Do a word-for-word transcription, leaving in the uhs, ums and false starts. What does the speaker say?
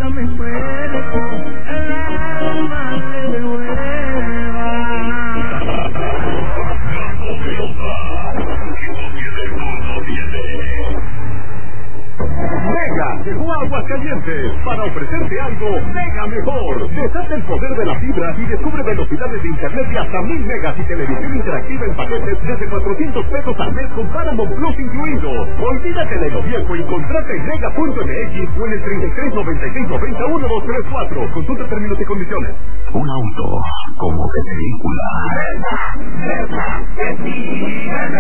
mi cuerpo, el alma le devuelva. Mega llegó a Aguascalientes para ofrecerte algo mega mejor. Desata el poder de la fibra y descubre velocidades de internet de hasta mil megas y televisión interactiva en paquetes desde cuatrocientos pesos al mes con Paramount Plus incluido. Olvídate de lo viejo y contrata en mega punto m x o en el treinta y tres noventa y seis noventa uno dos tres cuatro. Consulta términos y condiciones. Un auto como de película.